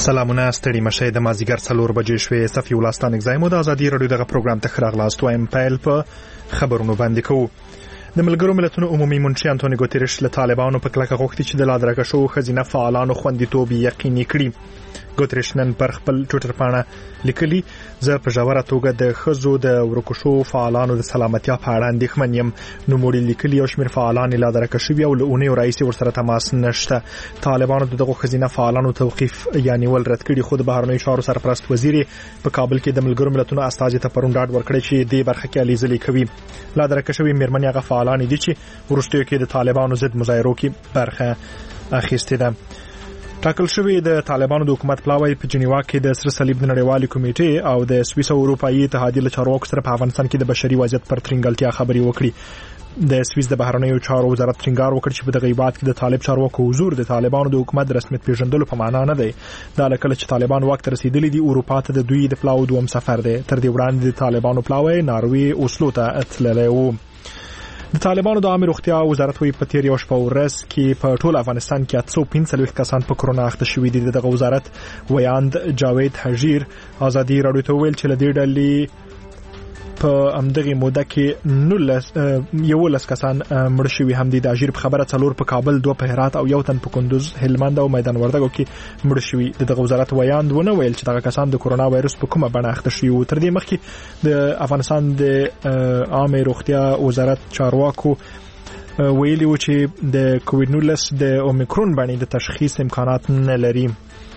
سلامونه ستړي مشه د مازیګر 4 بجې شوې صفي ولستان اگزایمو د ازادي رادیو دغه پروګرام ته خراغلاست وایم پیل په خبرونو باندې کوو. د ملګرو ملتونو عمومي منشي انټونی ګوتریش له طالبانو په کلکه غوښتي چې د لادرکه شو خزینه فعالانو خوندیتوب یقیني کړي. ګوتریش نن پر خپل ټویټر باندې لیکلي زه په ژوره توګه د خزو د ورکوشو فعالانو د سلامتیا په اړه اندېښمن یم. نو موږ لیکلي او شمېر فعالان لادرکه شوي او له اونیو رئیس ورسره تماس نشته. طالبانو دغه خزینه فعالانو توقیف یعنی ول رد کړي. خو د بهرنیو چارو سرپرست وزیر په کابل کې د ملګرو ملتونو استازي ته پرون ډاډ ورکړی چې د برخه کې الیزلې کوي. لادرکه شوي میرمنې هغه فعالان دي چې ورستیو کې د طالبانو ضد مظاهرو کې برخه اخیستې ده. ټاکل شوی د طالبانو د حکومت پلاوی په جنیوا کې د سره صلیب د نړیوالې کمیټې او د سویس او اروپایي اتحادیې له چارواکو سره په افغانستان کې د بشري وضعیت پر ترنګلتیا خبرې وکړي. د سویس د بهرنیو چارو وزارت ټینګار وکړ چې په دغه هیواد کې د طالب چارواکو حضور د طالبانو د حکومت د رسمیت پیژندلو په معنا نه دی. دا لکه چې طالبان وخت رسیدلی دي اروپا ته د دوی د پلاو دوم سفر دی. تر دې وړاندې د طالبانو پلاوی ناروی اوسلو ته تللی و. د طالبانو د عامه روغتیا وزارت وی په تیر یو شپه ورځ کې په ټول افغانستان کې 845 کسان په کرونا اخته شوي دي. دغه وزارت ویاند جاوید حجیر ازادي رادیو ته ویل چې لدې ډلې په امدغه موده کې 19 کسان مړ شوي هم دي. د اجیر په خبره 4 په کابل 2 په هرات او یو تن په کندوز هلمند او میدان وردګو کې مړ شوي. دغه وزارت ویاند ونه ویل چې دغه کسان د کرونا وایرس په کومه بڼه اخته شوي. تر دې مخکې د افغانستان د عامه روغتیا وزارت چارواکو ویلي و چې د کووډ 19 د اومیکرون باندې د تشخیص امکانات نه لري.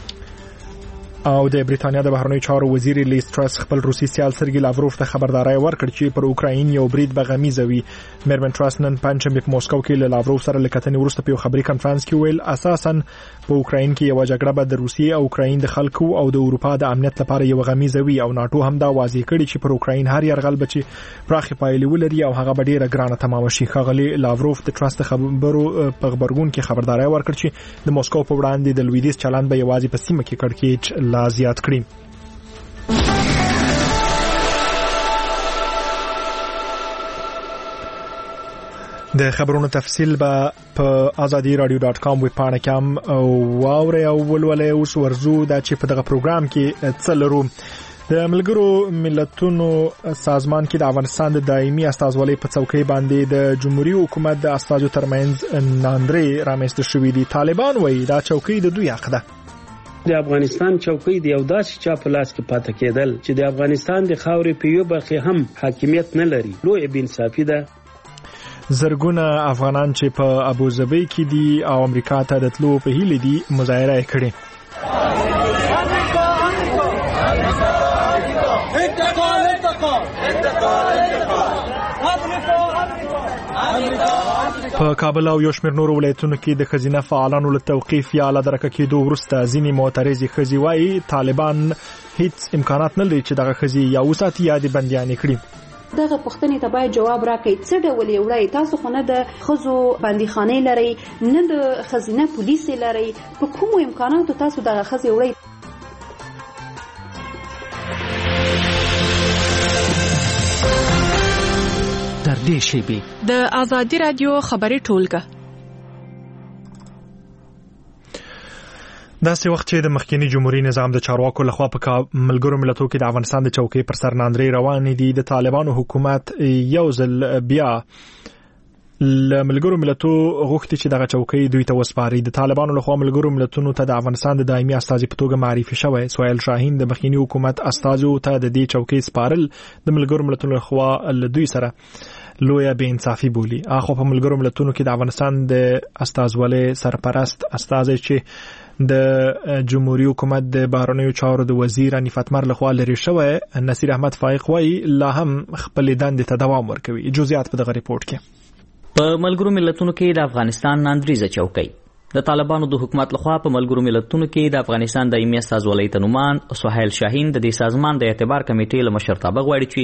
او د بریتانیا د بهرنیو چارو وزیر لیز ټرس خپل روسي سیال سرګي لاوروف ته خبرداري ورکړه چې پر اوکراین یو برید بغمیزه وي. میرمن ټرس نن پنځمبه په موسکو کې له لاوروف سره لکتنې ورسته په خبري کانفرنس کې ویل اساسا په اوکراین کې یو جګړه به د روسي او اوکراین د خلکو او د اروپا د امنیت لپاره یو غمیزه وي. او ناتو هم دا واضح کړي چې پر اوکراین هر يرغل بچي پراخي پایلې ولري او هغه به ډیره ګرانه تمام شي. خغلی لاوروف د ټرس خبرو په خبرګون کې خبرداري ورکړه چې د موسکو په وړاندې د لویدیز چلند به یوازې په سیمه کې کړکېچ لا زیات کړي. د خبرونو تفصیل به په azadi.radio.com ویب پاڼه کې هم واوري او ولولې. اوس ورزو دا چې په دغه پروګرام کې څلرو د ملګرو ملتونو سازمان کې د افغانستان د دایمي استازولۍ په څوکۍ باندې د جمهوریت حکومت د استازو ترمنځ ناندري رامنځته شوې دي. طالبان وایي دا چوکۍ د دوی حق ده. د افغانستان چوکۍ دی او داسې چا په لاس کې پاتې کېدل چې د افغانستان د خاورې په یو برخه هم حاکمیت نه لري لوی بې انصافي ده. زرګونه افغانان چې په ابوظبي کې دي او امریکا ته د تلو په هیله دي مظاهره کړې. په کابل او یو شمېر نورو ولایتونو کې د خزینه فعالانو له توقیف یا لادرکه کېدو وروسته ځینې معترضې ښځې وایي طالبان هیڅ امکانات نه لري چې دغه ښځې یا وساتي یا د بندیانې کړي. دغه پوښتنې ته باید جواب راکړي څه ډول یې وړي. تاسو خو نه د ښځو بندیخانې لرئ نه د خزینه پولیس لرئ، په کومو امکاناتو تاسو دغه ښځې وړي؟ در دې شیبې د ازادي رادیو خبري ټولګه داسې وخت چې د مخکینی جمهوریت نظام د چارواکو لخوا په ملګرو ملتونو کې د افغانستان د چوکۍ پر سر ناندري روان دي، د طالبانو حکومت یو ځل بیا ملګرو ملتونو غوښتي چې دغه چوکۍ دوی ته وسپاري. د طالبانو لخوا ملګرو ملتونو ته د افغانستان د دایمي استازي په توګه معرفي شوی سهیل شاهین د مخکینی حکومت استازو ته د دې چوکۍ سپارل د ملګرو ملتونو لخوا له دوی سره لویه بې انصافي بولی. اخو په ملګرو ملتونو کې د افغانستان د استازولۍ سرپرست استازي چې د جمهوریت حکومت د بهرنیو چارو د وزیر انیفت مر لخوا لري شوی نصیر احمد فائق وایي لا هم خپل دندې ته دوام ورکوي. جزئیات په دغه ریپورت کې. په ملګرو ملتونو کې د افغانستان ناندریزه چوکۍ د طالبانو د حکومت لخوا په ملګرو ملتونو کې د افغانستان دایمي استازولۍ تنومان سهیل شاهین د دې سازمان د اعتبار کمیټې له مشرتابه غواړي چې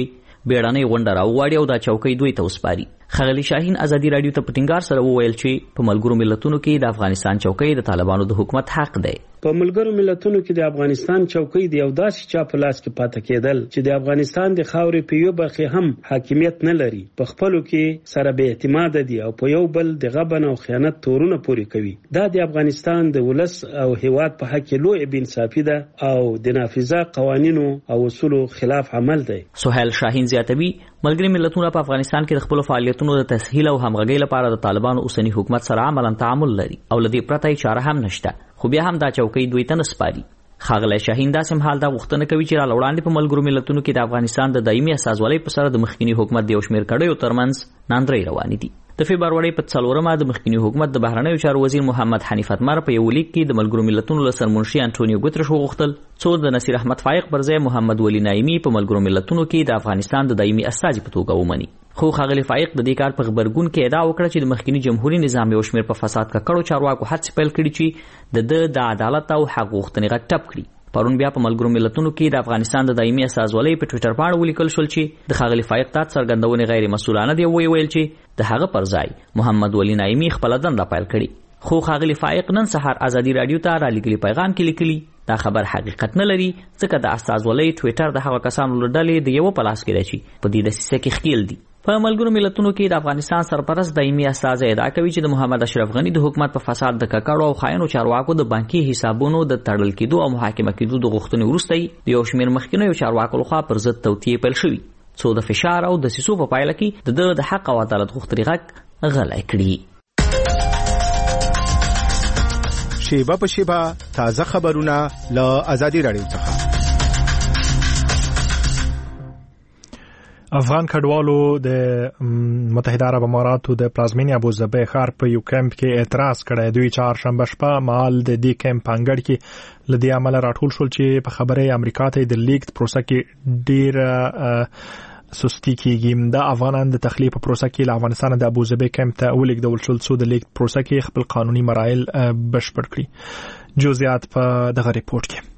بیړنۍ غونډه راوغواړي او دا چوکۍ دوی ته وسپاري. ښاغلي شاهین ازادي راډیو ته په ټینګار سره وویل چې په ملګرو ملتونو کې د افغانستان چوکۍ د طالبانو د حکومت حق دی. په ملګرو ملتونو کې د افغانستان چوکۍ د یو داسې چا په لاس کې پاتې کېدل چې د افغانستان د خاورې په یو برخې هم حاکمیت نه لري، په خپلو کې سره بې اعتماده دي او په یو بل د غبن او خیانت تورونه پورې کوي. دا د افغانستان د ولس او هیواد په حق کې لوی بې انصافي ده او د نافذه قوانینو او اصولو خلاف عمل دی. سهیل شاهین زیاتوي ملګري ملتونه په افغانستان کې د خپل فعالیتونو د تسهیل او همغږۍ لپاره د طالبانو اوسنی حکومت سره عملاً تعامل لري او لدې پرته چاره هم نشته، خو بیا هم دا چوکۍ دوی ته نه سپاري. ښاغلی شاهین داسې مهال دا غوښتنه کوي چې راوړاندې په ملګرو ملتونو کې د افغانستان د دایمي استازولۍ په سره د مخکینی حکومت د یو شمېر کړیو ترمنځ ناندرۍ روانې دي. د فبرورۍ په 4 د مخکینی حکومت د بهرنیو چارو وزیر محمد حنیف اتمر په یو لیک کې د ملګرو ملتونو له سرمنشي انټونیو ګوترش وغوښتل څو د نصیر احمد فایق پر ځای محمد ولی نایمي په ملګرو ملتونو کې د افغانستان د دایمي استازي په توګه ومني. خو ښاغلی فایق د دې کار په غبرګون کې ادعا وکړه چې د مخکینی جمهوریت نظام یو شمېر په فساد ککړو چارواکو هڅې پیل کړي چې د عدالت او حق غوښتنې غږ ټپ کړي. پرون بیا په ملګرو ملتونو کې د افغانستان د دایمي استازولۍ په ټویټر باندې ولیکل شول چې د ښاغلي فایق تات څرګندونې غیر مسؤلانه دي، ویل چې د هغه پر ځای محمد ولی نایمي خپل دنده پیل کړي. خو ښاغلي فایق نن سهار ازادي راډیو ته رالیږلي پیغام کې لیکلي دا خبر حقیقت نه لري، ځکه د استازولۍ ټویټر د هغه کسانو له ډلې د یو په لاس کې دی چې په دې دسیسه کې ښکیل دي. په ملګرو ملتونو کې د افغانستان سرپرست دایمي استازی ادعا کوي چې د محمد اشرف غنی د حکومت په فساد د ککړو او خاینو چارواکو د بانکي حسابونو د تړل کېدو او محاکمه کېدو د غوښتنې وروسته د یو شمېر مخکینیو چارواکو لخوا پر ضد توطیې پیل شوي، څو د فشار او دسیسو په پایله کې د حق او عدالت غوښتنې غږ غلی کړي. شیبه په شیبه تازه خبرونه له ازادي راډیو څخه. افغان کډوالو د متحده عرب اماراتو د پلازمینې ابوظبي ښار په یو کمپ کې اعتراض کړی. دوی چهارشنبه شپه مهال د دې کمپ انګړ کې له دې عمله راټول شول چې په خبره امریکا ته د لیګ پروسه کې ډیر سستی کیږي. د افغانان د تخلیه په پروسه کې له افغانستان د ابوظبي کمپ ته ولېږدول شول څو د لیګ پروسه کې خپل قانوني مراحل بشپړ کړي. جزئیات په دغه ریپورت کې.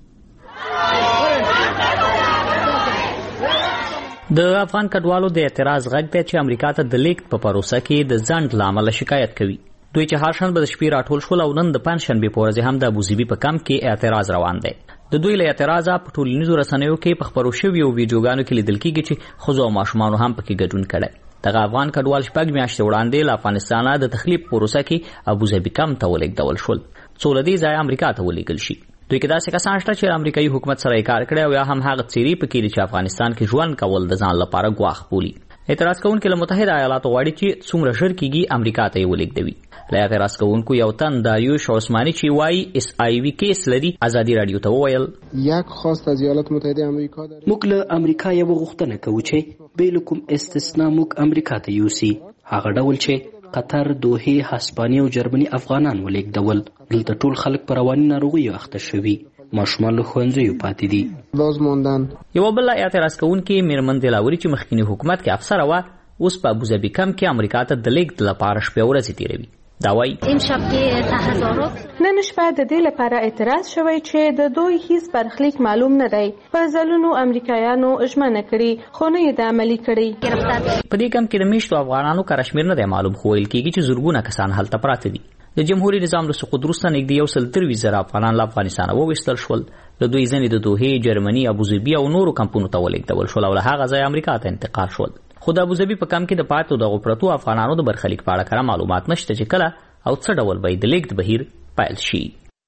د افغان کډوالو د اعتراض غږ دی چې امریکا ته د لیګ په پروسه کې د ځنډ له امله شکایت کوي. دوی چې هرشنبه د شپې راټول شول او نن د پنجشنبې په ورځ هم د ابوظبي په کمپ کې اعتراض روان دی. د دوی له اعتراضه په ټولنیزو رسنیو کې په خپرو شویو ویډیوګانو کې لیدل کېږي چې ښځو او ماشومانو هم پکې ګډون کړی. دغه افغان کډوال شپږ میاشتې وړاندې له افغانستانه د تخلیه پروسه کې ابوظبي کمپ ته ولېږدول شول څو له دې ځایه امریکا ته ولېږل شي. دوی کې داسې کسان شته چې امریکایي حکومت سره یې کار کړی او یا هم هغه څیرې پکې دي چې افغانستان کې ژوند کول د ځان لپاره ګواښ بولي. اعتراض کوونکي له متحده ایالاتو غواړي چې څومره ژر کېږي امریکا ته یې ولېږدوي. له اعتراض کوونکو یو تن داریوش عثماني چې وایي SIV کیس لري ازادي راډیو ته وویل یک خواست از ایالات متحده آمریکا داریم. موږ له امریکا یو غوښتنه کوو چې بې کوم استثنا موږ امریکا ته یوسي، هغه ډول چې قطر، دوحې، هسپانیا او جرمني افغانان ولېږدول. دلته ټول خلک په رواني ناروغیو اخته شوي، ماشومان له ښوونځیو پاتې دي. باز ماندن. یو بل اعتراض کوونکی میرمن دلاوري چې مخکینی حکومت کې افسر وه اوس په ابوظبي کمپ کې امریکا ته د لیږد لپاره شپې ورځې تیروي. دا وایي امشب کې تظاهرات نن شپه د دې لپاره اعتراض شوی چې د دوی هیڅ برخلیک معلوم نه دی. په ځلونو امریکایانو ژمنه کړې خو نه یې د عملي کړې. په دې کمپ کې د میشتو افغانانو کشمیر نه دی معلوم، خو ویل کېږي چې زرګونه کسان هلته پراته دي. د جمهوریت نظام له سقوط وروسته نږدې 123,000 افغانان له افغانستانه وویستل شول. له دوی ځینې د دوحې، جرمني، ابوظبي او نورو کمپونو ته ولېږدول شول او له هغه ځایه امریکا ته انتقال شول. خو د ابوظبي په کمپ کې د پاتو دغو پرتو افغانانو د برخلیک په اړه کره معلومات نشته چې کله او څه ډول به د لیږد بهیر پیل شي.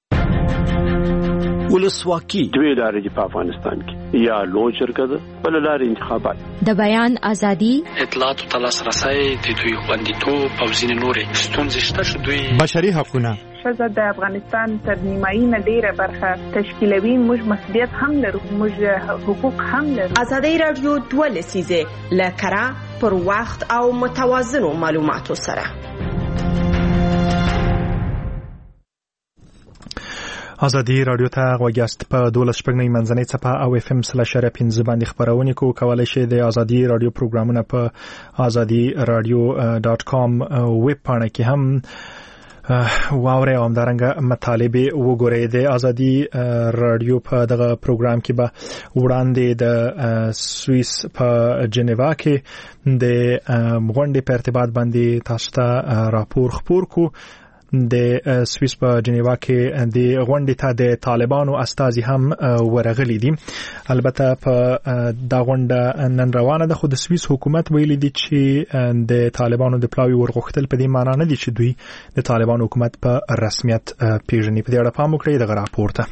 ولسواکي دوی لارې دي په افغانستان کې، یا لوی جرګه ده بل لارې انتخابات. د بیان ازادي، اطلاعات او لاسرسی، د دوی خوندیتوب او ځینې نورې ستونزې شته چې دوی بشري حقونه. ښځه د افغانستان تر نیمایي نه ډېره برخه تشکیلوي. موږ مسؤلیت هم لرو، موږ حقوق هم لرو. ازادي راډیو 2 لسیزه له کره پر وخت او متوازنو معلوماتو سره. ازادي راډیو ته غوږیاست. په 12 شپږنۍ منځنۍ څپه او FM 0.5 باندې خبرونه کولی شئ. د ازادي راډیو پروګرامونه په azadi radio.com ویب پاڼه کې هم واوري او همدارنګه مطالبه وګورئ. د ازادي رادیو په دغه پروګرام کې به وړاندې د سوئیس په جنیوا کې د غونډې په ارتباط باندې تاسو ته راپور خپور کو. د سوئیس په جنیوا کې د غونډې ته د طالبانو استازي هم ورغلي دي. البته په دا غونډه نن روانه ده، خو د سوئیس حکومت ویلي دي چې د طالبانو د پلاوي ورغښتل په دې معنی نه دي چې دوی د طالبانو حکومت په رسمیت پیژني. په دې اړه پام وکړئ دغه راپور ته.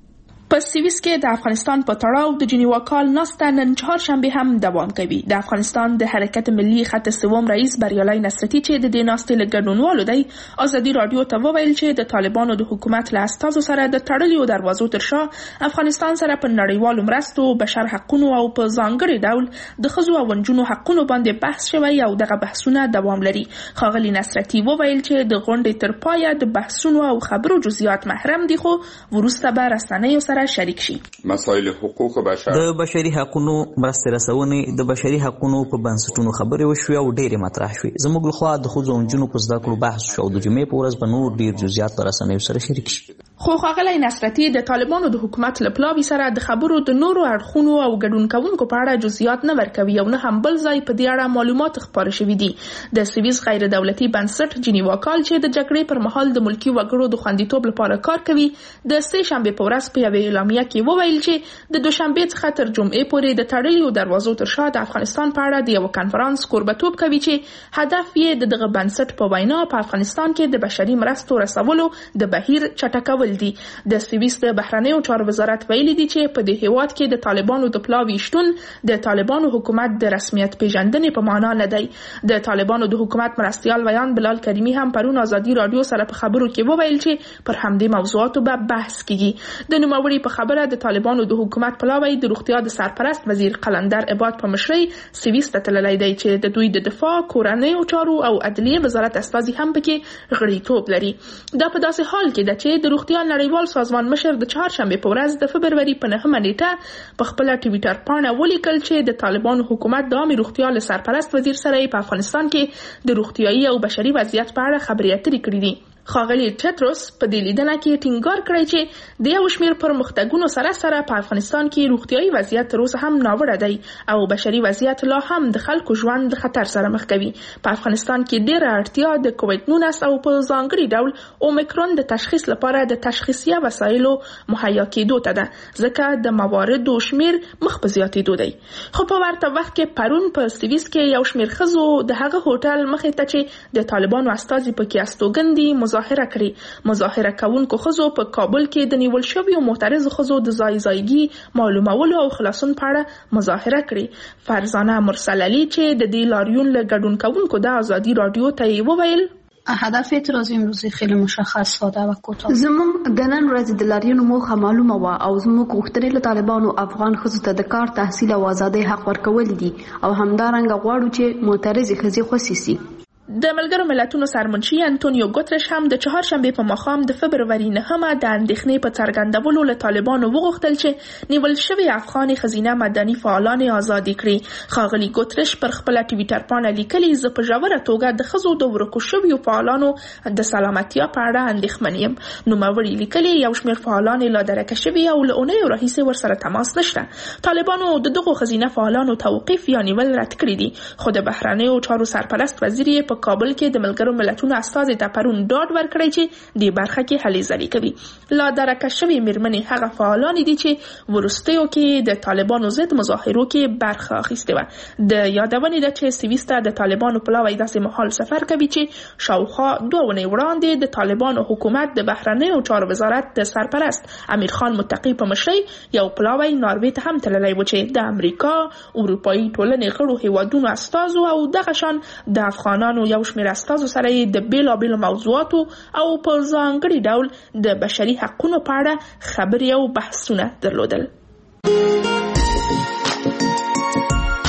په سوئیس کې د افغانستان په تړاو د جنیوا کال ناسته نن چهارشنبه هم دوام کوي. د افغانستان د حرکت ملي خط سوم رئیس بریالي نصرتي چې د دې ناستې له ګډونوالو دی ازادي رادیو ته وویل چې د طالبانو د حکومت له استازو سره د تړلیو دروازو تر شا افغانستان سره په نړیوالو مرستو، بشر حقوقو او په ځانګړي ډول د ښځو او نجونو حقوقو باندې بحث شوی او دغه بحثونه دوام لري. ښاغلي نصرتي وویل چې د غونډې تر پایه د بحثونو او خبرو جزئیات محرم دي، خو وروسته به رسنیو سره شریک شي. مسائل حقوق بشر، د بشري حقوقو مرستې رسونې، د بشري حقوقو په بنسټونو خبرې وشوې او ډېرې مطرح شوې. زموږ لخوا د ښځو او نجونو په زده کړو بحث شو او د جمعې په ورځ به نور ډېر جزئیات په رسنیو سره شریک شي. خو ښاغلی نصرتي د طالبانو د حکومت له پلاوي سره د خبرو د نورو اړخونو او ګډون کوونکو په اړه جزئیات نه ورکوي او نه هم بل ځای په دې اړه معلومات خپاره شوي دي. د سوئیس غیر دولتي بنسټ جنیوا کال چې د جګړې پر مهال د ملکي وګړو د خوندیتوب لپاره کار کوي د سه شنبه په ورځ په یوه اعلامیه کې وویل چې د دوشنبه څخه تر جمعې پورې د تړلیو دروازو تر شا د افغانستان په اړه د یو کانفرنس کوربتوب کوي چې هدف یې دغه بنسټ په وینا په افغانستان کې د بشري مرستو رسولو د بهیر چټکول دي. د سوئیس د بهرنیو چارو وزارت ویلي دي چې په دې هیواد کې د طالبانو د پلاوي شتون د طالبانو حکومت د رسمیت پیژندنې په معنا نه دی. د طالبانو د حکومت مرستیال ویان بلال کریمی هم پرون ازادي رادیو سره په خبرو کې وویل چې پر همدې موضوعاتو به بحث کیږي. د نوموړي په خبره د طالبانو د حکومت پلاوی د روغتیا د سرپرست وزیر قلندر عباد په مشرۍ سوئیس ته تللی دی چې د دوی د دفاع، کورنیو چارو او عدلیه وزارت استازي هم پکې غړیتوب لري. دا په داسې حال کې ده چې د روغتیا نړیوال سازمان مشر د چهارشنبه په ورځ د فبروري په 9مه نیټه په خپل ټویټر پاڼه ولیکل چې د طالبانو حکومت د عامه روغتیا له سرپرست وزیر سره په افغانستان کې د روغتیايي او بشري وضعیت په اړه خبرې اترې کړې دي. ښاغلي ټیدروس په دې لیدنه کې ټینګار کړی چې د یو شمېر پرمختګونو سره سره په افغانستان کې روغتیايي وضعیت تر اوسه هم ناوړه دی او بشري وضعیت لا هم د خلکو ژوند د خطر سره مخ کوي. په افغانستان کې ډېره اړتیا د کووډ-19 او په ځانګړي ډول اومیکرون د تشخیص لپاره د تشخیصیه وسایلو مهیا کېدو ته ده، ځکه د مواردو شمېر مخ په زیاتېدو دی. خو په ورته وخت کې پرون په سوئیس کې یو شمېر ښځو د هغه هوټل مخې ته چې د طالبانو استازي پکې استوګن دي مظاهره کړې. مظاهره کوونکو ښځو په کابل کې د نیول شویو معترضو ښځو د ځایګي معلومولو او خلاصون په اړه مظاهره کړې. فرزانه مرسل علي چې د دې لاریون له ګډون کوونکو د ازادي رادیو ته وویل هدف اعتراض امروزی خیلی مشخص، ساده و کوتاه. زموږ د نن ورځې د لاریون موخه معلومه و او زموږ غوښتنې له طالبانو افغان ښځو ته د کار، تحصیل او ازادۍ حق ورکول دي او همدارنګه غواړو چې معترضې ښځې خوشې سي. د ملګرو ملتونو سرمنشي انټونیو ګوترش هم د چهارشنبه په ماښام د فبروري 9مه د اندېښنې په څرګندولو له طالبانو وغوښتل چې نیول شوی افغان ښځینه مدني فعالان آزاد کړي. ښاغلي ګوترش پر خپل ټویټر پاڼه لیکلي زه په ژوره توګه د ښځو د ورکو شویو فعالانو د سلامتیا په اړه اندېښمن یم. نوموړي لیکلي یو شمېر فعالان لا درکه شوي او له اونیو راهیسې ورسره تماس نشته. طالبانو د دغو ښځینه فعالانو توقیف یا نیول رد کړي دي، خو د بهرنیو چارو سرپرست وزیر په کابل کې د ملګرو ملتونو استازي ته پرون ډاډ ورکړی چې د برخه کې هلې ځلې کوي. لا درکه شوي میرمنې هغه فعالان دي چې وروستیو کې د طالبانو ضد مظاهرو کې برخه اخیستې وه. د یادونې ده چې سوئیس ته د طالبانو پلاوی داسې مهال سفر کوي چې شاوخوا 2 اونۍ وړاندې د طالبانو حکومت د بهرنیو چارو وزارت د سرپرست امیر خان متقی په مشرۍ یو پلاوی ناروې ته هم تللی و چې د امریکا، اروپایي ټولنې غړو هیوادونو استازو او دغه شان د افغانانو یو شمېر استازو سره د بیلابیلو موضوعاتو او په ځانګړي ډول د بشري حقوقو په اړه خبرې او بحثونه درلودل.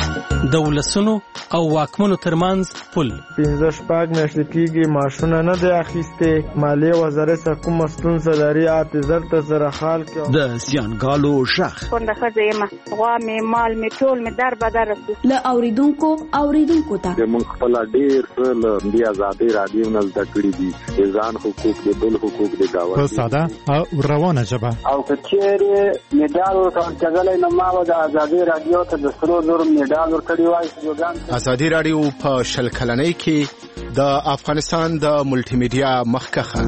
د ولسونو او واکمنو ترمنځ پل 15 میاشتې کېږي ماشونه نه دی اخیستې مالیې وزارت څخه کومه ستونزه لري اعتذار ته سره حال کې د زیانګالو غږ کونډه ښځه یم غوا مې مال مې ټول مې در بدر له اوریدونکو ته موږ خپل ډېر څه له دې ازادي رادیو نه زده کړي دي ځان حقوق دي بل حقوق دي په ساده او روانه ژبه او کچېره میډال ورکړل نو ما د ازادي رادیو ته د سرو زر میډال ورکړی وای ازادي رادیو په شل کلنۍ کې د افغانستان د ملټي میډیا مخکخه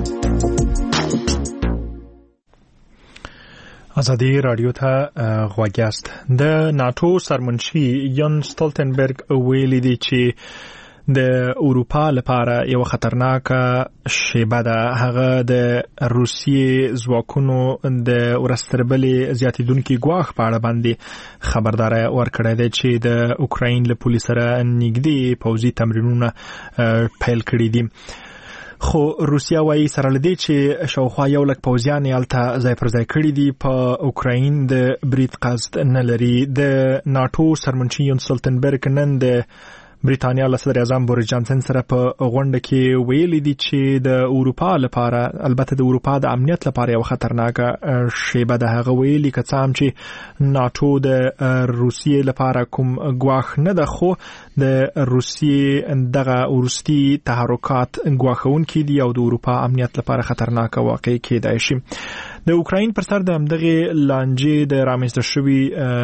ازادي رادیو ته غواګاست د ناتو سرمنشي یان ستولتنبرګ ویلي دی چې د اروپا لپاره یو خطرناکه شیبه ده هغه د روسیې ځواکونو د ورستربلې زیاتیدونکو ګواښ په اړه باندې خبرداري ورکړې ده چې د اوکراین له پولیس سره نږدې پوځي تمرینونه پیل کړي دي خو روسیا وايي سره لدی چې شاوخوا یو لک پوځیان یالته ځای پر ځای کړي دي په اوکراین د برید قصد نه لري د ناتو سرمنشي یان ستولتنبرګ نن د بریتانیا له صدر اعظم بوریس جانسن سره په غونډه کې ویلي دي چې د اروپا لپاره البته د اروپا د امنیت لپاره یو خطرناکه شیبه ده هغه ویلي که څه هم چې ناتو د روسیې لپاره کوم ګواښ نه ده خو د روسیې دغه ورستي تحرکات ګواښونکي دي او د اروپا امنیت لپاره خطرناکه واقع کېدای شي د اوکراین پر سر د همدغه لانجې د رامنځته شوی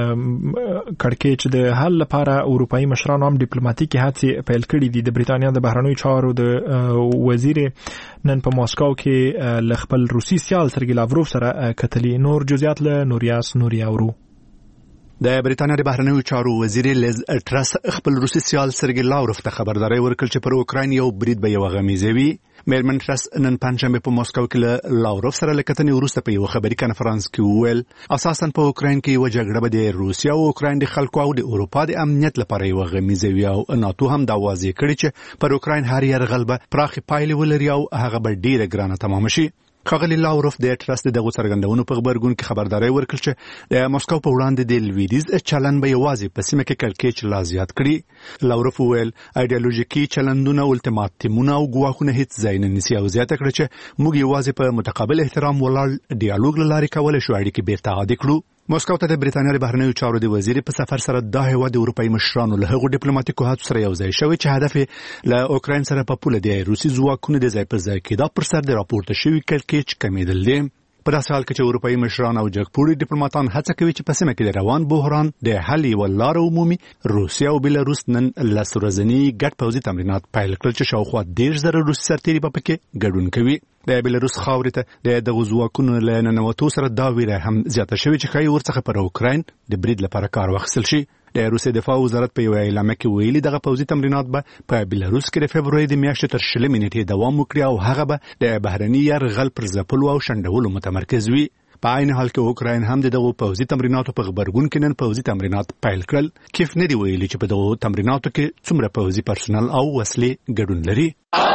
کړکېچ د حل لپاره اروپایي مشرانو هم ډیپلوماټیکي هڅې پیل کړې دي د بریتانیا د بهرنیو چارو د وزیر نن په ماسکو کې ل خپل روسي سیال سرګي لاوروف سره کتلي نور جزئیات له نوریاس اورو د بریتانیا د بهرنیو چارو وزیر لیز ټرس خپل روسي سیال سرګي لاوروف ته خبرداري ورکړه چې پر اوکراین یو برید به یو غمیزوي میرمن ټرس نن پنځمه په ماسکو کې لاوروف سره لکتنې وروسته په یو خبري کانفرنس کې ویل اساساً په اوکراین کې یو جګړه به د روسیا او اوکراین د خلکو او د اروپا د امنیت لپاره یو غمیزوي او ناتو هم دا واضح کړی چې پر اوکراین هر یرغل به پراخ پایلې ولري او هغه به ډیره ګرانه تمام شي خغلی لاوروف د ټرست دغه څرګندونو په خبرګون کې خبرداري ورکړه چې د ماسکو په وړاندې د لویدیز چلن به یوازې په سیمه کې کلکېچ لا زیات کړي لاوروف ویل ایدئولوژیکي چلندونه الټیماټیمونه او ګواښونه هیڅ ځای نه نیسي او زیاته کړه چې موږ یوازې په متقابل احترام ولاړ ډیالوګ لاري کولای شو اړیکې بیرته عادي کړو ماسکو ته د بریتانیا د بهرنیو چارو د وزیر په سفر سره د هیواد د اروپایي مشرانو له هغو ډیپلوماټیکو هڅو سره یو ځای شوی چې هدف له اوکراین سره په پوله دی روسي ځواکونو د ځای پر ځای کېدا پر سر د راپورته شوی کلکېچ کمیدل دي په داسې حال کې چې اروپایي مشران او جګپوړي ډیپلوماټان هڅه کوي چې په سیمه کې د روان بحران د حل یو لار عمومي روسیا او بلاروس نن لس ورځني ګډ پوځي تمرینات پیل کړل چې شاوخوا 10,000 روسي سرتیري په کې ګډون کوي د بلاروس خاورې ته د غزوکونو له ننوتو سره دا ویره هم زیاته شوې چې خای ورڅخه پر اوکراین د برید لپاره کار واخیستل شي د روسي دفاع وزارت په یو اعلامیه کې ویلي دغه پوځي تمرینات به په بلاروس کې د فبرवरी د میاشتې تر 20 نیټې دوام وکړي او هغه به د بهرني یرغل پر ځپلو او شنډولو متمرکز وي په عین حال کې اوکراین هم دغه پوځي تمریناتو په خبرګون کې نن پوځي تمرینات پیل کړل کیف نه دی ویلي چې په دغه تمریناتو کې څومره پوځي پرسونل او وسلې ګډون لري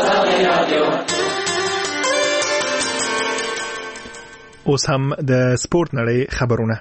اوس هم د سپورت نړۍ خبرونه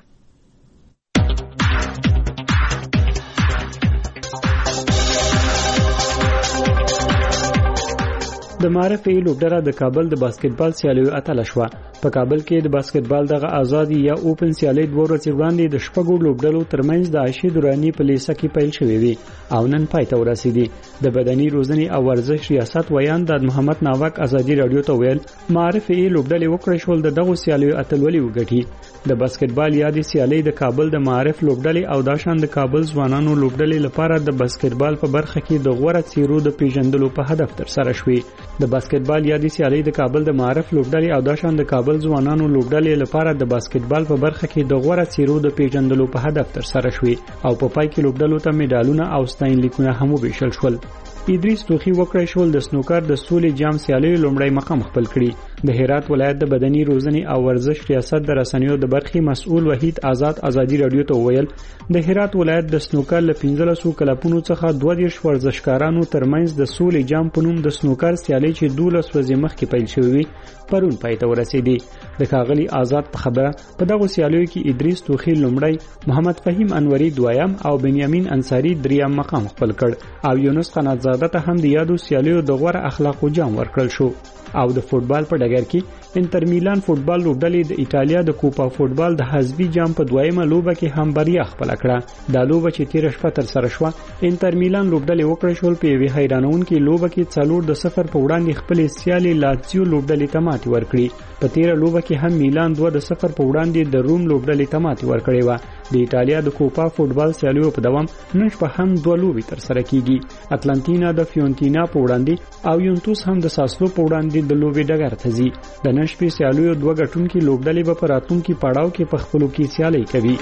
د معرفي لوبډله د کابل د باسکټبال سیالیو اتله شوه په کابل کې د باسکټبال دغه آزادي یا اوپن سیالي د ورځې وړاندې د شپږو لوبډلو ترمنځ د عائشې دوراني په لیسه کې پیل شوې وي او نن پای ته ورسېدي د بدني روزنې او ورزش ریاست ویان د محمد ناوک ازادي رادیو ته ویل معرفي لوبډلې وکړې شول دغه سیالیو اتلولي وګټي د باسکټبال یادي سیالي د کابل د معرف لوبډلې او داشان د کابل ځوانانو لوبډلې لپاره د باسکټبال په برخه کې د غوړه څیرو د پیژندلو په هدف تر سره شوې د باسکټبال یادي سیالي د کابل د معرف لوبډلې او داشان د کابل ځوانانو لوبډلې لپاره د باسکټبال په برخه کې د غوړه څیرو د پیژندلو په هدف تر سره شوې او په پای کې لوبډلو ته میډالونه او ستاینلیکونه هم وبېشل شول ادریس توخی وکړای شول د سنوکر د سولې جام سیالي لومړی مقام خپل کړي. د هرات ولایت د بدني روزنې او ورزش ریاست د رسنیو د برخې مسؤل وحید ازادي رادیو ته وویل د هرات ولایت د سنوکر له 15 کلبونو څخه 22 ورزشکارانو ترمنځ د سولې جام په نوم د سنوکر سیالي چې 12 ورځې مخکې پیل شوې پرون پای ته ورسېدي. د ښاغلي آزاد په خبره په دغه سیالیو کې ادریس توخی لومړی، محمد فهیم انوري دویم او بنیامین انصاری دریم مقام خپل کړ او یونس قناتزاده ته هم د یادو سیالیو د غوره اخلاقو جام ورکړل شو. او د فوتبال په ډګر کې انټر میلان فوتبال لوبډلې د ایټالیا د کوپا فوتبال د حذفي جام په دویمه لوبه کې هم بریا خپل کړه. دا لوبه چې 13 شپه تر سره شوه، انټر میلان لوبډلې وکړه شول په یوه حیرانونکې لوبه کې 4-0 په وړاندې خپل سیالي لاتزیو لوبډلې ته ماتې ورکړي. په 13 لوبه کې هم میلان 2-0 په وړاندې د روم لوبډلې ته ماتې ورکړې و. د ایټالیا د کوپا فوتبال سیالیو په دوام نن شپه هم 2 لوبې تر سره کیږي. اتلانتینا د فیونتینا په وړاندې او یونتوس هم د ساسلو په وړاندې د لوبې ډګر ته ځي. د نن شپې سیالیو 2 ګټونکي لوبډلې به په راتلونکي پړاو کې په خپلو کې سیالي کوي.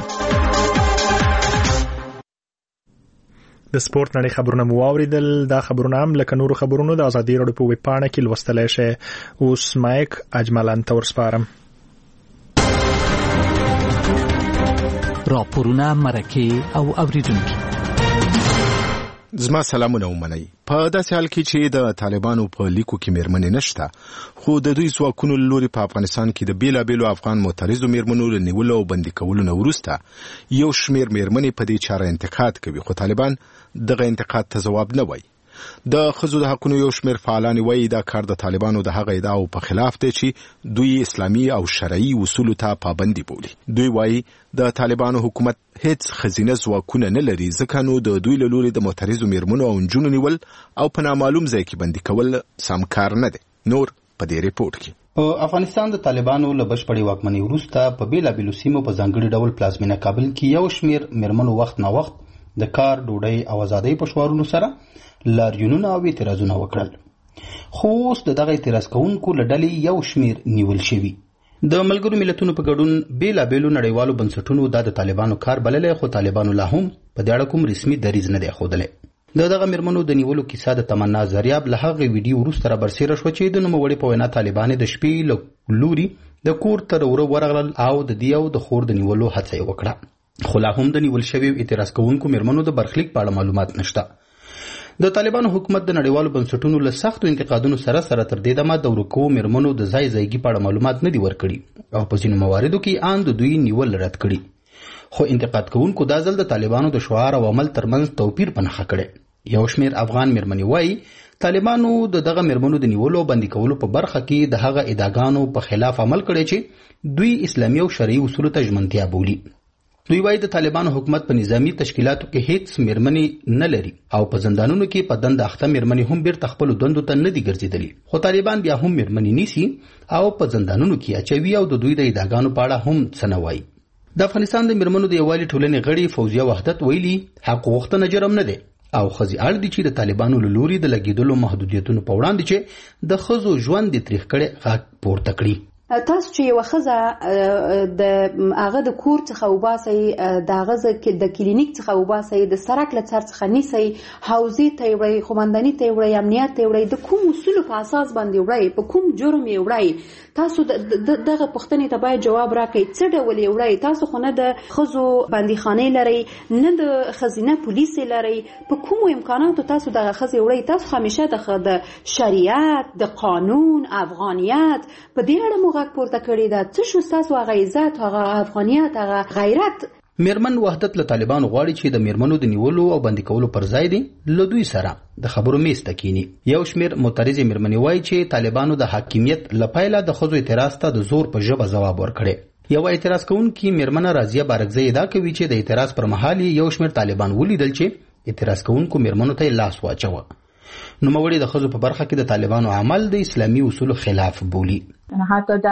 د سپورت نړۍ خبرونه مو واوریدل. دا خبرونه هم لکه نورو خبرونو د ازادي راډیو په ویب پاڼه کې لوستلای شئ. اوس مایک اجملان ته ورسپارم. راپورونه، مرکې او اوریدونکي زما سلامونه ومنئ. په داسې حال کې چې د طالبانو په لیکو کې میرمنې نشته، خو د دوی ځواکونو له لوري په افغانستان کې د بیلابیلو افغان معترضو میرمنو له نیولو او بندي کولو نه وروسته یو شمېر میرمنې په دې چاره انتقاد کوي، خو طالبان دغه انتقاد ته ځواب نه وایي. د ښځو د حقونو یو شمېر فعالان وایي دا کار د طالبانو د هغه ادعاو په خلاف دی چې دوی اسلامي او شرعي اصولو ته پابندي بولي. دوی وایي د طالبانو حکومت هیڅ خزینه ځواکونه نه لري، ځکه نو د دوی له لوري د معترضو میرمنو او نجونو نیول او په نامعلوم ځای کې بندي کول سم کار نه دی. نور په دې ریپورت کې په افغانستان د طالبانو له بشپړې واکمنۍ وروسته په بیلابیلو سیمو په ځانګړي ډول پلازمینه کابل کې یو شمېر میرمنو وخت نا وخت د کار، ډوډۍ او ازادۍ په شعارونو سره لاریونونه او اعتراضونه وکړل. خو اوس د دغه اعتراض کوونکو له ډلې یو شمېر نیول شوي. د ملګرو ملتونو په ګډون بیلابیلو نړیوالو بنسټونو دا د طالبانو کار بللی، خو طالبانو لا هم په دې اړه کوم رسمي دریځ نه دی ښودلی. د دغه میرمنو د نیولو کیسه د تمنا زریاب له هغې ویډیو وروسته رابرسېره شوه چې د نوموړې په وینا طالبانې د شپې له لوري د کور تر وره ورغلل او د دې او د خور د نیولو هڅه یې وکړه. خو لا هم د نیول شویو اعتراض کوونکو میرمنو د برخلیک په اړه معلومات نشته. د طالبانو حکومت د نړیوالو بنسټونو له سختو انتقادونو سره تر دې دمه د ورکو میرمنو د ځای ځایګي په اړه معلومات نه دي ورکړي او په ځینو مواردو کې ان د دوی نیول رد کړي. خو انتقاد کوونکو دا ځل د طالبانو د شعار او عمل ترمنځ توپیر په نښه کړی. یو شمېر افغان میرمنې وایي طالبانو د دغه میرمنو د نیولو او بندي کولو په برخه کې د هغه ادعاګانو په خلاف عمل کړی چې دوی اسلامي او شرعي اصولو ته ژمنتیا بولي. دوی وایي د طالبانو حکومت په نظامی تشکیلاتو کې هیڅ میرمنې نه لري او په زندانونو کې په دنده اخته میرمنې هم بیرته خپلو دندو ته نه دي ګرځېدلي. خو طالبان بیا هم میرمنې نیسي او په زندانونو کې اچوي او د دوی د ادعاګانو په اړه هم څه نه وایي. د افغانستان د میرمنو د یووالي ټولنې غړي فوزیه وحدت ویلي حق غوښتنه جرم نه دی او ښځې اړ دي چې د طالبانو له لوري د لګېدلو محدودیتونو په وړاندې چې د ښځو ژوند د تریخ کړی غږ پورته کړي. تاسو چې یو ښځه د هغه د کور څخه وباسئ، د هغه د کلینیک څخه وباسئ، د سړک له سر څخه نیسئ، حوزې ته یې وړئ، قومنداني ته یې وړئ، امنیت ته یې وړئ، د کوم اصولو په اساس باندې وړئ، په کوم جرم یې وړئ، تاسو دغه پوښتنې ته باید جواب راکړئ. څه ډول یې وړئ؟ تاسو خو نه د ښځو بندیخانې لرئ، نه د ښځینه پولیس لرئ، په کومو امکاناتو تاسو دغه ښځې وړئ؟ تاسو همیشه د شریعت، د قانون، افغانیت په دې اړه مو غږ پورته کړی ده. څه شو ستاسو هغه عزت، هغه افغانیت، هغه غیرت؟ میرمن وحدت له طالبانو غواړي چې د میرمنو د نیولو او بندي کولو پر ځای دی له دوی سره د خبرو میز ته کینی. یو شمېر معترضې میرمنې وایي چې طالبانو د حاکمیت له پیله د ښځو اعتراض ته د زور په ژبه ځواب ورکړی. یو اعتراض کوونکې میرمنه رازیه بارکزی ادعا کوي چې د اعتراض پر مهال یو شمېر طالبان ولیدل چې اعتراض کوونکو میرمنو ته لاس واچوه. نوموړې د ښځو په برخه کې د طالبانو عمل د اسلامي اصولو خلاف بولي. حتی در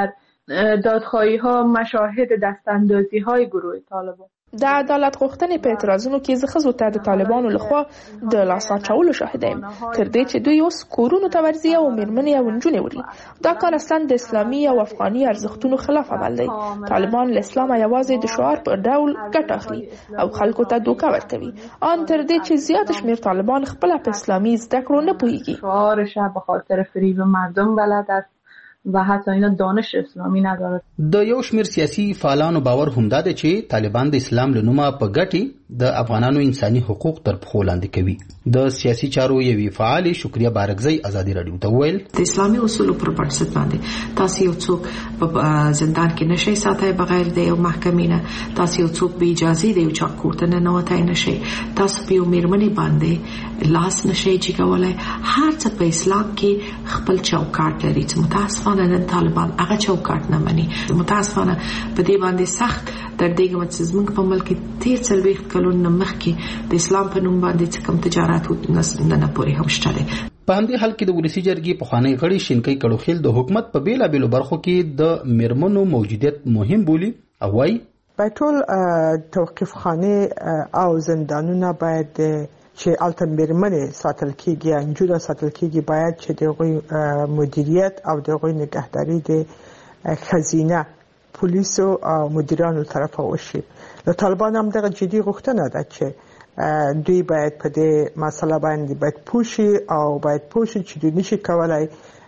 دادخواهی ها مشاهد دستاندازی های گروه طالبان. د عدالت غوښتنې په اعتراضونو کې زه ښځو ته د طالبانو لخوا د لاس اچولو شاهده یم، تر دې چې دوی اوس کورونو ته ورځي او میرمنې او نجونې وړي. دا کار اصلا د اسلامي او افغاني ارزښتونو خلاف عمل دی. طالبان له اسلامه یوازې د شعار په ډول ګټه اخلي او خلکو ته دوکه ورکوي، ان تر دې چې زیات شمیر طالبان خپل په اسلامي زده کړو نه پوهیږي. شعارش به خاطر فریب مردم بلد است و حتی اینا دانش اسلامی نداره. د یو شمیر سیاسي فعالانو باور هم ده چې طالبان د اسلام له نومه په ګټې د افغانانو انساني حقوق تر پښو لاندې کوي. د سیاسي چارو یوې فعالې شکریه بارکزی ازادي راډیو ته وویل د اسلامي اصولو پر بنسټ باندې تاسو یو څوک په زندان کې نشئ ساتای بغیر د یو محکمې نه، تاسو یو څوک به اجازه د یو چا کور ته ننوتای نشئ، تاسو په یو میرمنې باندې لاس نشئ چیکولای. هر څه په اسلام کې خپل چوکاټ لري چې متاسفانه نن طالبان هغه چوکاټ نه مني. متاسفانه په دې باندې سخت دردېږم چې زموږ په ملک کې 43 کلونه مخکې د اسلام په نوم باندې کوم تجارت نه پورې هم شته. په همدې حال کې د ولسی جرګې پخوانی غړي شینکۍ کړوخیل د حکومت په بیلابېلو برخو کې د میرمنو موجودیت مهم بولي او وايي ټول توقیف خانه او زندانونه باید چې الته میرمنې ساتل کیږي، انجوله ساتل کیږي، باید چې دغه مدیریت او دغه نگهداری د خزینه پولیسو او مدیرانو طرفه وشي. له طالبان هم دغه جدي غوښتنه ده چې دوی باید په دې مسله باندې باید پوښي او باید پوښي چې دوی نشي کولای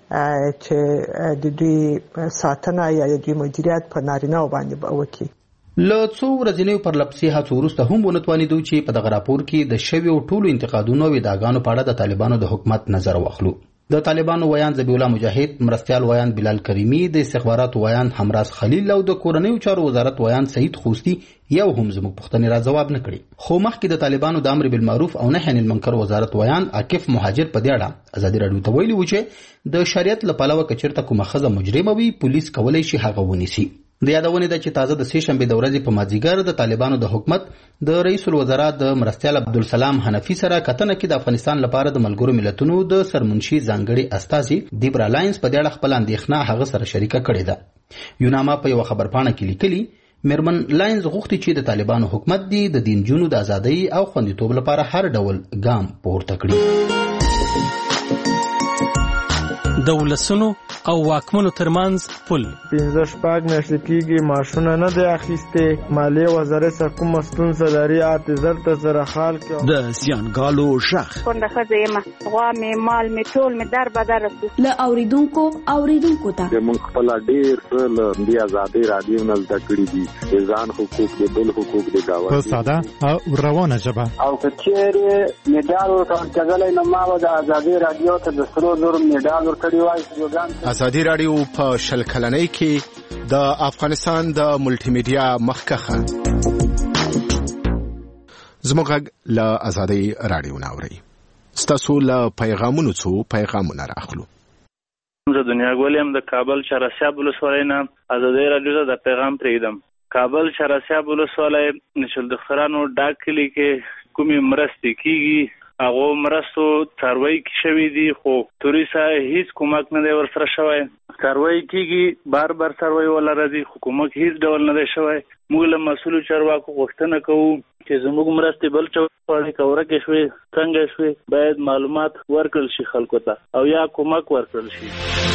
چې د دوی ساتنه یا د دوی مدیریت په نارینه باندې وکړي. له څو ورځې پر لپسې هڅو وروسته هم ونتوانېدو چې په دغه راپور کې د شویو ټولو انتقادونو او ادعاګانو په اړه د طالبانو د حکومت نظر واخلو. د طالبانو ویان ذبیح الله مجاهد، مرستیال ویان بلال کریمی، د استخباراتو ویان همراز خلیل او د کورنیو چارو وزارت ویان سعید خوستی یو هم زموږ پوښتنې را ځواب نه کړي. خو مخکې د طالبانو د امر بالمعروف او نهي عن المنکر وزارت ویان عاکف مهاجر په دې اړه ازادي راډیو ته ویلي و چې د شریعت له پلوه که چېرته کومه ښځه مجرمه وي پولیس کولی شي هغه ونیسي. د یادونې ده چې تازه د سې شنبې د ورځې په مازدیګر د طالبانو د حکومت د رئیس الوزرا د مرستیال عبدالسلام حنفي سره کتنه کې د افغانستان لپاره د ملګرو ملتونو د سرمنشي ځانګړي استازي دیبرا لاینز په دې اړه خپل اندېښنه هغه سره شریکه کړې ده. یوناما په یو خبرپاڼه کې لیکلي میرمن لاینز غوښتي چې د طالبانو حکومت دی د دینجونو د ازادۍ او خوندیتوب لپاره هر ډول ګام پورته کړي. د ولسونو او واکمنو ترمنځ پل 15 میاشتې کېږي معاشونه نه دی اخیستې، مالیې وزارت څخه کومه ستونزه لري، 8000 ته سره خال کې د زیانګالو غږ کونډه ښځه یم، غوا مې مال مې ټول مې در بدر رسو له اوریدونکو ته موږ خپل ډېر څه له دې ازادي رادیو نه زده کړي دي، ځان حقوق د بل حقوق د گاوه په ساده او روانه ژبه. او که چیرې میډال ورکړل نو ما د ازادي رادیو ته د سرو زرو میډال ورکړی وای. ازادي راډیو په شل کلنۍ کې د افغانستان د ملټي میډیا مخکخه زموږ له ازادي راډیو ناوړي ستاسو له پیغامونو څو پیغامونه راخلو. زه دنیا ګولم د کابل شهرسیاب ولسوالۍ نه ازادي راډیو ته د پیغام پرېږدم. کابل شهرسیاب ولسوالۍ نشل د خرانو ډاک کلی کې کومې مرستې کیږي، هغه مرستو څاروي کې شوي دي خو توریسا هیڅ کومک نه دی ورسره شوی. څاروي کېږي بار بار څاروي ولا راځي خو کومک هیڅ ډول نه دی شوی. موږ له مسؤلو چارواکو غوښتنه کوو چې زموږ مرستې بل چا ورکړي ورکې شوې څنګه شوې باید معلومات ورکړل شي خلکو ته او یا کومک ورکړل شي.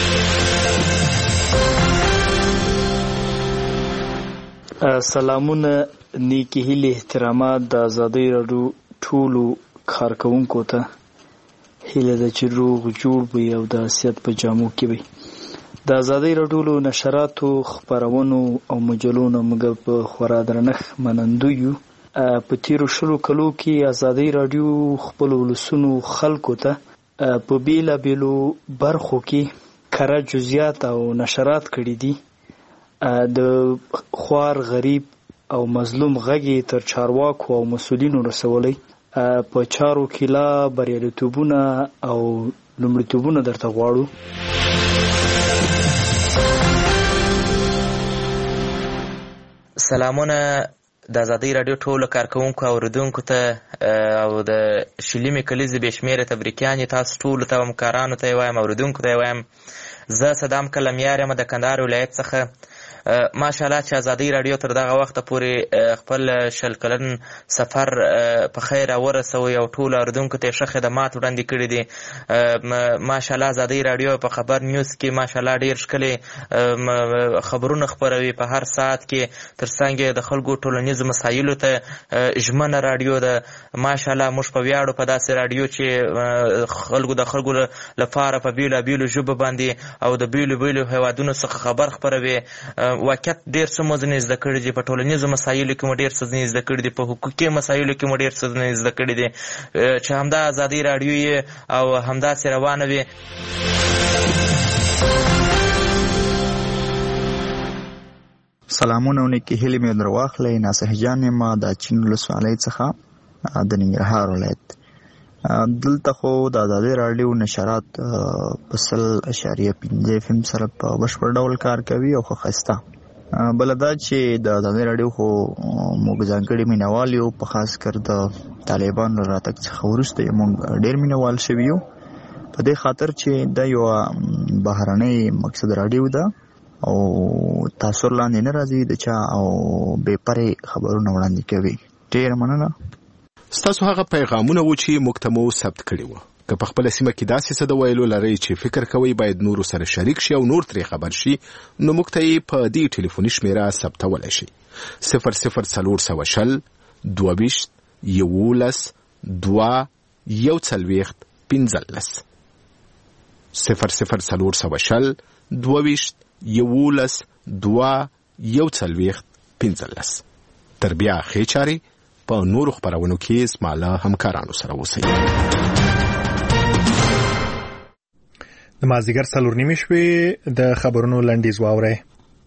سلامونه، نیکی هیلې احترامات د ازادۍ راډیو ټولو کارکونکو ته هیله ده چې روغ جوړ وي او د حیثیت په جامو کې وي. د ازادۍ راډیو نشراتو خپرونو او مجلونو موږ په خورا درنښت منندو یو. په تیرو 20 کلو کې ازادۍ راډیو خپل ولسونو خلکو ته په بیلابیلو برخو کې کره جزئیات او نشرات کړي دي. د خوار غریب او مظلوم غږی تر چارواکو او مسولینو رسولي په چارو کې لا بریالیتوبونه او لومړیتوبونه درته غواړو. سلامونه د ازادۍ راډیو ټولو کارکوونکو او اوریدونکو ته او د شلیمې کلیزې بې شمېرې تبریکیانې تاسو ټولو ته همکارانو ته یې وایم اوریدونکو ته یې وایم. زه صدام کلمیار یم د کندهار ولایت څخه. ماشاءالله چې ازادي رادیو تر دغه وخت پورې خپل 20 کلن سفر په خیر ورسوي او ټول اوریدونکو ته ښه خدمات وړاندې کړي دي. ماشاءالله ازادي رادیو په خبر نیوز کې ماشاءالله ډیر ښکلي خبرونه خپروي په هر ساعت کې، ترڅنګ د خلکو ټولنیزو مسایلو ته ژمنه رادیو ده. ماشاءالله موږ په ویاړو په داسې رادیو چې د خلکو لپاره په بیلابیلو ژبو باندې او د بیلو هیوادونو څخه خبر خپروي. واقعیت ډېر څه مو ځینې زده کړي دي، په ټولنیزو مسایلو کې مو ډېر څه ځینې زده کړي دي، په حقوقي مسایلو کې مو ډېر څه ځینې زده کړي دي چې همدا ازادي رادیو یې او همداسې روانه وي. سلامونه ونکي هیلې مې در واخلئ. ناصح جان یم د چین ولسوالۍ څخه د ننګرهار ولایت. دلته خو د ازادي رادیو نشرات په 100.5 FM سره په بشپړ ډول کار کوي او ښه ښایسته. بله دا چې د ازادي رادیو خو موږ ځانګړي مینوال یو، په خاص کر د طالبانو له راتګ څخه وروسته موږ ډېر مینوال شوي یو، په دې خاطر چې دا یو بهرنی مقصد رادیو ده او تاثر لاندې نه راځي د چا او بې پرې خبرونه وړاندې کوي. ډېره مننه. ستاسو هغه پیغامونه و چې موږ ته مو ثبت کړي وو. که په خپله سیمه کې داسې څه د ویلو لرئ چې فکر کوئ باید نورو سره شریک شي او نور ترې خبر شي، نو موږ ته یې په دې ټلیفوني شمیره ثبتولی شي: 00420 22 11 2 41 15 00420 22 11 2 41 15. تر بیا ښې چارې په نورو خپرونو کې زما له همکارانو سره اوسئ. د مازدیګر 4:30 شوې د خبرونو لنډیز واورئ.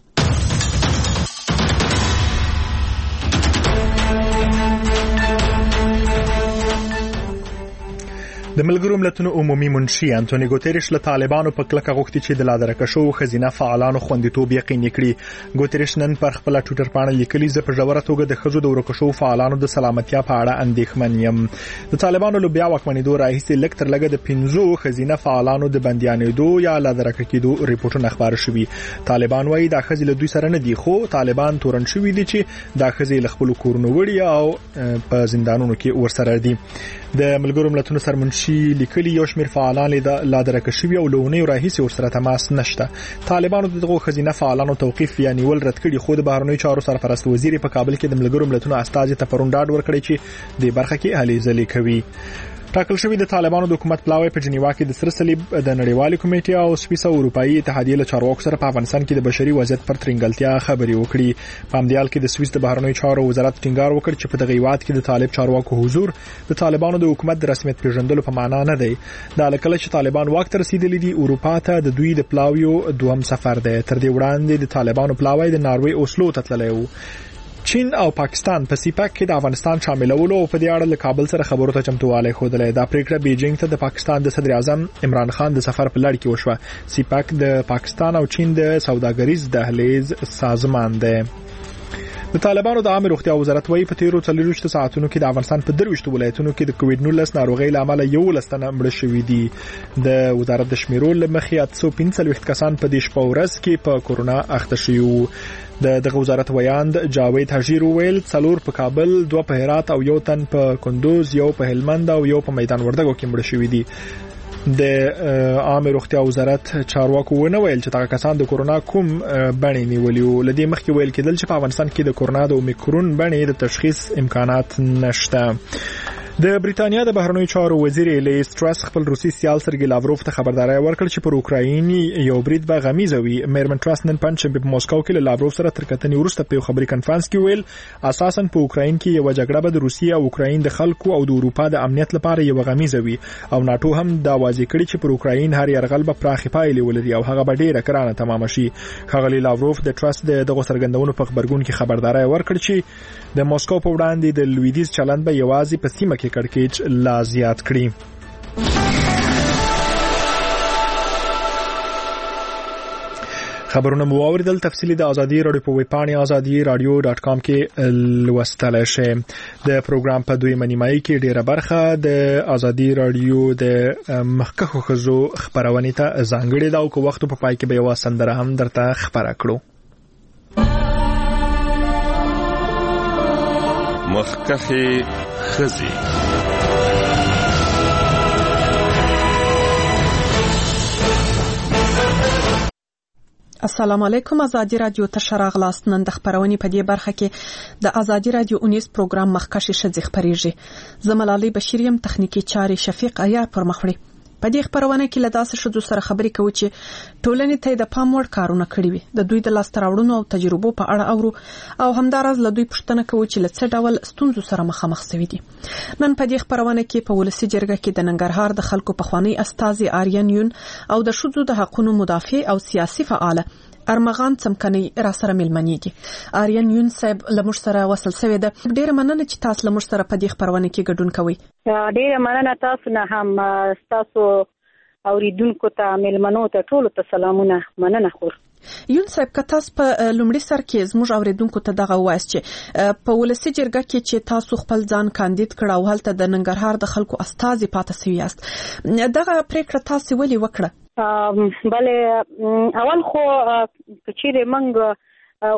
د ملګرو ملتونو عمومي منشي انټونی ګوتریش له طالبانو په کلکه غوښتي چې د لادرکه شو خزینه فعالانو خوندیتوب یقیني کړي. ګوتریش نن پر خپل ټویټر باندې لیکلي: زه په ژوره توګه د ښځو د ورکشو فعالانو د سلامتیا په اړه اندېښمن یم. د طالبانو له بیا واکمنېدو راهیسې لږ تر لږه د 5 خزینه فعالانو د بندیانېدو یا لادرکه کېدو ریپورټونه خپاره شوي. طالبان وایي دا ښځې له دوی سره نه دي، خو طالبان تورن شوي دي چې دا ښځې له خپلو کورونو وړي او په زندانونو کې ورسره دي. د ملګرو ملتونو سرمنشي لیکلي یو شمېر فعالان لادرکه شوي او له اونیو راهیسې ورسره تماس نشته. طالبانو دغو ښځینه فعالانو توقیف یا نیول رد کړي، خو د بهرنیو چارو سرپرست وزیر په کابل کې د ملګرو ملتونو استازي ته پرون ډاډ ورکړی چې د برخه کې هلې ځلې کوي. ټاکل شوی د طالبانو د حکومت پلاوی په جنیوا کې د سره صلیب د نړیوالې کمیټې او سویس او اروپایي اتحادیې له چارواکو سره په افغانستان کې د بشري وضعیت پر ترنګلتیا خبرې وکړي. په همدې حال کې د سویس د بهرنیو چارو وزارت ټینګار وکړ چې په دغه هیواد کې د طالب چارواکو حضور د طالبانو د حکومت د رسمیت پیژندلو په معنا نه دی. دا لکه چې طالبان واک ته رسیدلي دي، اروپا ته د دوی د پلاویو دوهم سفر دی. تر دې وړاندې د طالبانو پلاوی د ناروې اوسلو ته تللی و. چین او پاکستان په سیپاک کې د افغانستان شاملولو او په دې اړه له کابل سره خبرو ته چمتووالی ښودلی. دا پریکړه بیجینګ ته د پاکستان د صدر اعظم عمران خان د سفر په لړ کې وشوه. سیپاک د پاکستان او چین د سوداګریز دهلیز سازمان دی. د طالبانو د عامه روغتیا وزارت وايي په تیرو 24 ساعتونو کې د افغانستان په 23 ولایتونو کې د کووډ-19 ناروغۍ له امله 11 تنه مړه شوي دي. د وزارت د شمیرو له مخې 845 کسان په دې شپه ورځ کې په کورونا اخته شوي وو. دغه وزارت ویاند جاوید حجیر ویل 4 په کابل، 2 په هرات او 1 تن په کندوز، 1 په هلمند او 1 په میدان وردګو کې مړه شوي دي. د عامه روغتیا وزارت چارواکو ونه ویل چې هغه کسان د کورونا کوم بڼې نیولي وو. لدې مخکې ویل کېدل چې په افغانستان کې د کورونا د اومیکرون بڼې د تشخیص امکانات نشته. د بریتانیا د بهرنیو چارو وزیر لیز ټرس خپل روسي سیال سرګي لاوروف ته خبرداري ورکړه چې پر اوکرایني یو برید به غمیزه وي. میرمن ټرس نن پنځشنبه په موسکو کې له لاوروف سره تر کتنې وروسته په خبري کانفرنس کې ویل اساساً په اوکراین کې یو جګړه به د روسیې او اوکراین د خلکو او د اروپا د امنیت لپاره یو غمیزه وي او ناتو هم دا واضح کړی چې پر اوکراین هر یرغل به پراخي پایلې ولري او هغه به ډیره کرانه تمام شي. ښاغلي لاوروف د ټرس دغه څرګندونو په خبرګون کې خبرداري ورکړه چې د موسکو په وړاندې د لویدیز چلند به یوازې په سیمه کې کړکېچ لا زیات کړي. خبرونه مو اوریدل. تفصیلی د ازادي رادیو په ویب پاڼه azadi.radio.com کې لوستل شي. د پروګرام په دوی منیمای کې ډیره برخه د ازادي رادیو د مخکخو خزو خبرونه ته ځانګړې ده او کو وخت په پای کې به یو سندره هم درته خبره کړو. مخکخې ښځې. السلام علیکم. ازادي رادیو ته شراغلاست. نن د خبرونې په دې برخه کې د ازادي رادیو اونیز پروګرام مخکښې ښځې خبرېږي. زه ملالۍ بشیر یم، تخنیکی چارې شفیق عیار پر مخ وړي. په دې خبرونه کې له داسې ښځو سره خبرې کوو چې ټولنې ته د پام وړ کارونه کړي وي. د دوی د لاسته راوړنو او تجربو په اړه اورو او همداراز له دوی پوښتنه کوو چې له څه ډول ستونزو سره مخامخ شوي دي. نن په دې خبرونه کې په ولسي جرګه کې د ننګرهار د خلکو پخوانی استازي آریان یون او د ښځو د حقوقو مدافع او سیاسي فعال ارمغان څمکني را سره ملمنيږي. آریان یون صاحب لمر سره وصل شوی ده. ډیره مننه چې تاسو لمر سره په دې خبرونه کې ګډون کوئ. ډیره مننه تاسو نه هم تاسو اوریدونکو ته ملمنو ته ټول ته سلامونه. مننه خور. یون صاحب که تاسو په لومړي سر کې زموږ اوریدونکو ته دغه وایست چې په ولسي جرګه کې چې تاسو خپل ځان کاندید کړ او هلته د ننګرهار د خلکو استازي پاتې شوی یاست، دغه پریکړه تاسو ولې وکړه؟ بله اول خو کچېره منګ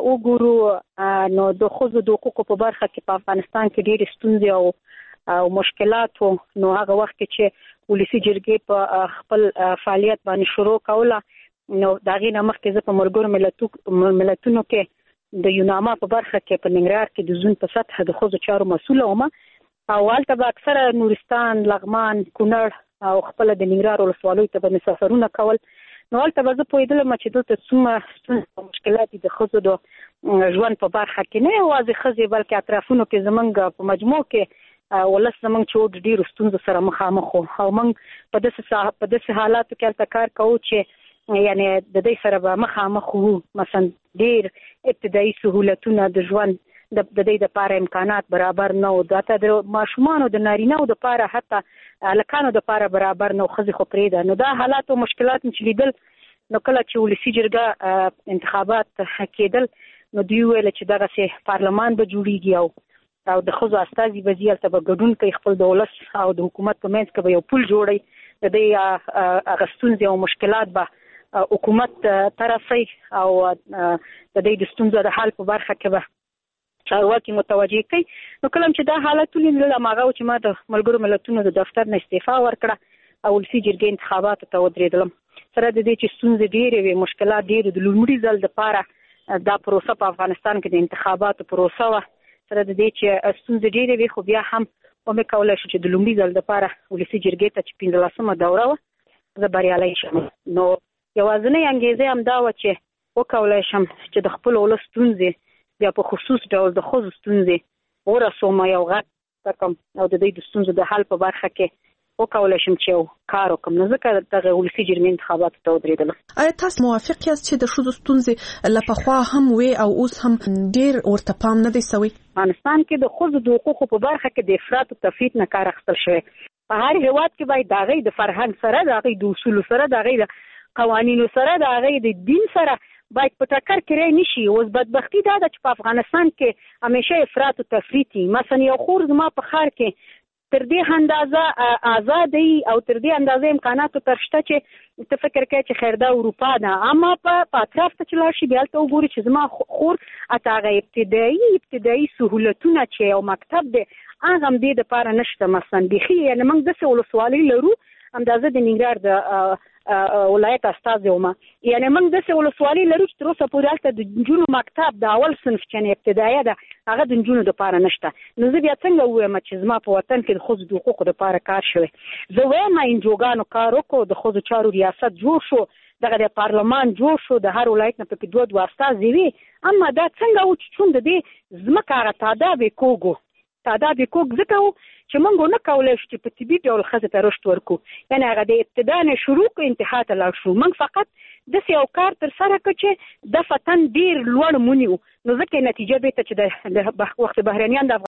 وګورو نو د خزو د حقوقو په برخه کې په افغانستان کې ډېر ستونزې او مشکلات نو هغه وخت چې ولسي جرګې په خپل فعالیت باندې شروع کوله نو داغې نه مخکې زه په ملګرو ملتونو کې د یوناما په برخه کې په ننګرهار کې د زون په سطح د خزو چارو مسؤله وم او هلته به اکثره نورستان، لغمان، کونړ او خپل د ننګرهار ولسوالیو ته به سفرونه کول. نو هلته به زه پوهېدلم چې دلته څومره ستونزې او مشکلات د ښځو د ژوند په برخه کې نه یوازې ښځې بلکې اطرافونو کې زموږ په مجموع کې ولس زموږ چې ډېرو ستونزو سره مخامخ وو او موږ په داسې حالاتو کې هلته کار کوو چې یعنی د دې سره به مخامخ وو. مثلا ډېر ابتدایي سهولتونه د ژوند د دې لپاره امکانات برابر نه وو، حتی د ماشومانو د نارینه‌و لپاره حتی هلکانو لپاره برابر نه وو، ښځې خو پرېږده. نو دا حالات او مشکلات چې لیدل نو کله چې ولسي جرګه انتخابات کېدل نو دوی ویل چې دغسې پارلمان به جوړېږي او د ښځو استازي به ځي هلته به ګډون کوي، خپل د ولس او د حکومت په منځ کې به یو پل جوړوي، د دې هغه ستونزې او مشکلات به حکومت ته رسوي او د دې د ستونزو د حل په برخه کې به چارواکي متوجه کوي. نو کله چې دا حالت ولیدل هماغه چې ما د ملګرو ملتونو د دفتر نه استعفا ورکړه او ولسي جرګې انتخاباتو ته ودرېدلم. سره د دې چې ستونزې ډېرې وې، مشکلات ډېر، د لومړي ځل دپاره دا پروسه په افغانستان کې د انتخاباتو پروسه وه. سره د دې چې ستونزې ډېرې وې خو بیا هم ومې کولی شو چې د لومړي ځل دپاره ولسي جرګې ته چې 15مه دوره وه زه بریالی شم. نو یوازینۍ انګېزه همدا وه چې وکولی شم چې د خپل ولس ستونزې بیا په خصوص ډول د ښځو ستونزې ورسوم، یو غږ وکړم او د دې د ستونزو د حل په برخه کې وکولی شم چې یو کار وکړم. نو ځکه دغه ولسي جرګې انتخاباتو ته ودرېدلم. آیا تاسو موافق یاست چې د ښځو ستونزې له پخوا هم وې او اوس هم ډېر ورته پام نه دی شوی؟ افغانستان کې د ښځو د حقوقو په برخه کې د افراط او تفریط نه کار اخیستل شوی. په هر هېواد کې باید د هغې د فرهنګ سره، د هغې د اصولو سره، د هغې د قوانینو سره، د هغې د دین سره باید په ټکر کې رای نشي. اوس بدبختي دا ده چې په افغانستان کې همیشه افراط او تفریط وي. مثلا یو خور زما په ښار کې تر دې اندازه آزادي او تر دې اندازه امکاناتو تر شته چې ته فکر کوې چې خیر دا اروپا ده، اما په اطراف ته چې لاړ شي بیا هلته وګوري چې زما خور حتی هغه ابتدایي سهولتونه چې یو مکتب دی هغه هم دې دپاره نشته. مثلا بیخي یعنې موږ داسې ولسوالۍ لرو، همدازه د ننګرهار د ولایت استازی وم، یعنې موږ داسې ولسوالۍ لرو چې تر اوسه پورې هلته د نجونو مکتب د اول صنف چې ابتدایه ده هغه د نجونو دپاره نشته. نو زه بیا څنګه ووایم چې زما په وطن کې د ښځو د حقوقو دپاره کار شوی؟ زه وایم انجوګانو کار وکړو، د ښځو چارو ریاست جوړ شو، دغه د پارلمان جوړ شو، د هر ولایت نه پکې دوه استازي وي. اما دا څنګه و چې چون د دې ځمکه هغه تعداد یې کوږ ځکه و چې موږ نه کولی شو چې په طبي ډول ښځې ته رشد ورکړو، یعنې هغه د ابتدا نه شروع کړو انتها ته لاړ شو. موږ فقط داسې یو کار ترسره کړ چې د فتن ډېر لوړ مونیو. نو ځکه نتیجه بېرته چې د وخت بهرنیان د